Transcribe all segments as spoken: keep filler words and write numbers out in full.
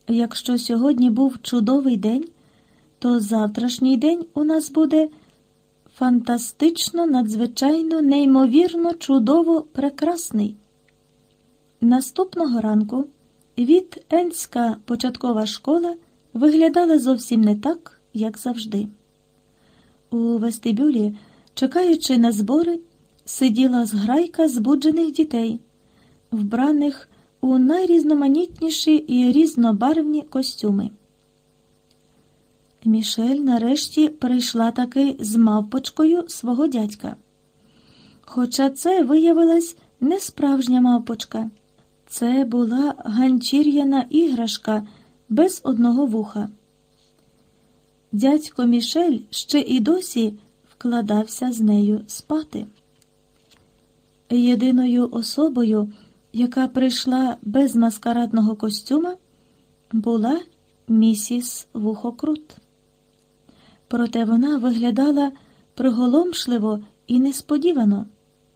Якщо сьогодні був чудовий день, то завтрашній день у нас буде фантастично, надзвичайно, неймовірно, чудово прекрасний. Наступного ранку Віт-Ендська початкова школа виглядала зовсім не так, як завжди. У вестибюлі, чекаючи на збори, сиділа зграйка збуджених дітей, вбраних у найрізноманітніші і різнобарвні костюми. Мішель нарешті прийшла таки з мавпочкою свого дядька. Хоча це виявилась не справжня мавпочка. Це була ганчір'яна іграшка без одного вуха. Дядько Мішель ще і досі вкладався з нею спати. Єдиною особою, яка прийшла без маскарадного костюма, була місіс Вухокрут. Проте вона виглядала приголомшливо і несподівано.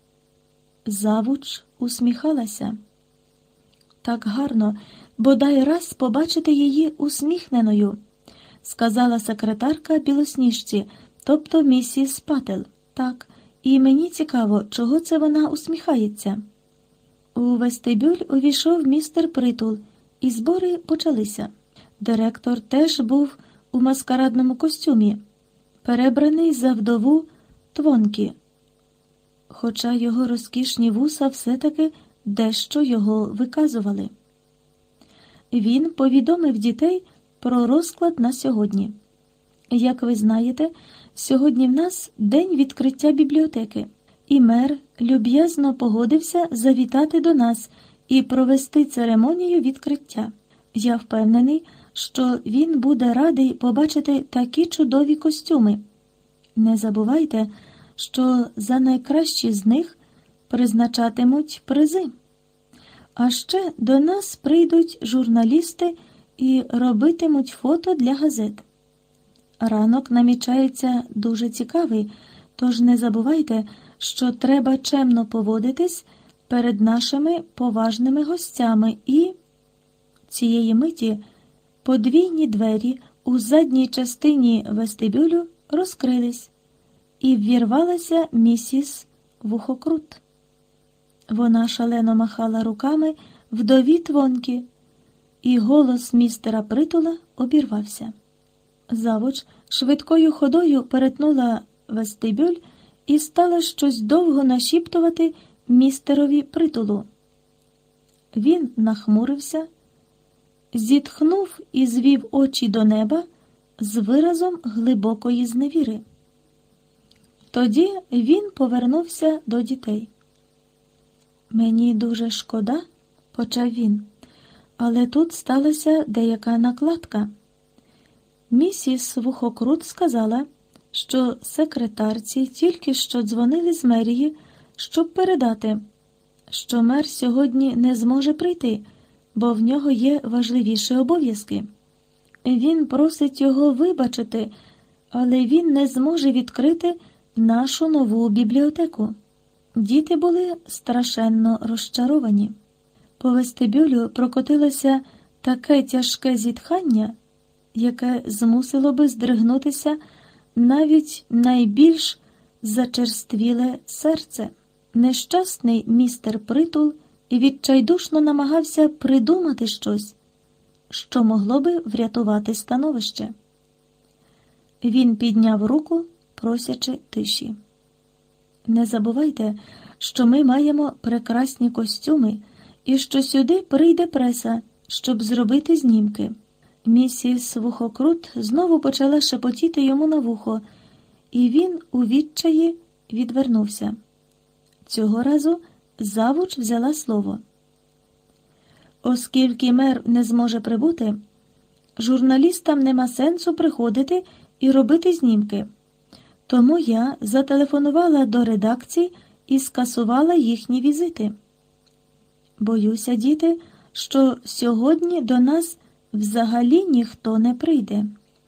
Завуч усміхалася. Так гарно, бодай раз побачити її усміхненою, сказала секретарка білосніжці, тобто місіс Паттел. Так, і мені цікаво, чого це вона усміхається. У вестибюль увійшов містер Притул, і збори почалися. Директор теж був у маскарадному костюмі, перебраний за вдову Твонкі, хоча його розкішні вуса все-таки дещо його виказували. Він повідомив дітей про розклад на сьогодні. Як ви знаєте, сьогодні в нас день відкриття бібліотеки, і мер люб'язно погодився завітати до нас і провести церемонію відкриття. Я впевнений, що він буде радий побачити такі чудові костюми. Не забувайте, що за найкращі з них призначатимуть призи. А ще до нас прийдуть журналісти і робитимуть фото для газет. Ранок намічається дуже цікавий, тож не забувайте, що треба чемно поводитись перед нашими поважними гостями і... Цієї миті подвійні двері у задній частині вестибюлю розкрились, і ввірвалася місіс Вухокрут. Вона шалено махала руками вдові Твонкі, і голос містера Притула обірвався. Завуч швидкою ходою перетнула вестибюль і стала щось довго нашіптувати містерові Притулу. Він нахмурився, зітхнув і звів очі до неба з виразом глибокої зневіри. Тоді він повернувся до дітей. «Мені дуже шкода», – почав він, – «але тут сталася деяка накладка. Місіс Вухокрут сказала, що секретарці тільки що дзвонили з мерії, щоб передати, що мер сьогодні не зможе прийти, бо в нього є важливіші обов'язки. Він просить його вибачити, але він не зможе відкрити нашу нову бібліотеку». Діти були страшенно розчаровані. По вестибюлю прокотилося таке тяжке зітхання, яке змусило би здригнутися навіть найбільш зачерствіле серце. Нещасний містер Притул відчайдушно намагався придумати щось, що могло би врятувати становище. Він підняв руку, просячи тиші. «Не забувайте, що ми маємо прекрасні костюми і що сюди прийде преса, щоб зробити знімки». Місіс Вухокрут знову почала шепотіти йому на вухо, і він у відчаї відвернувся. Цього разу завуч взяла слово. «Оскільки мер не зможе прибути, журналістам нема сенсу приходити і робити знімки. Тому я зателефонувала до редакції і скасувала їхні візити. Боюся, діти, що сьогодні до нас взагалі ніхто не прийде».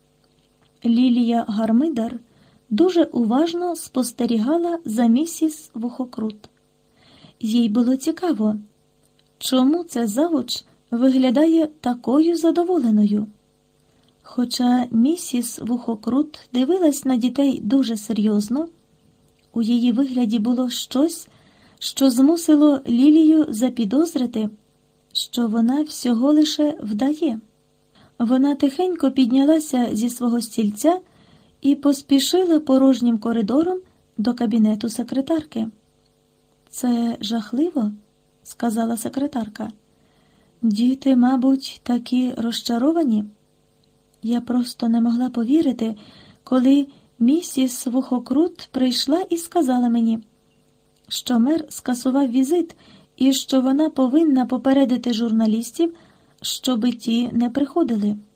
Лілія Гармидар дуже уважно спостерігала за місіс Вухокрут. Їй було цікаво, чому це завуч виглядає такою задоволеною. Хоча місіс Вухокрут дивилась на дітей дуже серйозно, у її вигляді було щось, що змусило Лілію запідозрити, що вона всього лише вдає. Вона тихенько піднялася зі свого стільця і поспішила порожнім коридором до кабінету секретарки. «Це жахливо», – сказала секретарка. «Діти, мабуть, такі розчаровані». Я просто не могла повірити, коли місіс Вухокрут прийшла і сказала мені, що мер скасував візит і що вона повинна попередити журналістів, щоби ті не приходили.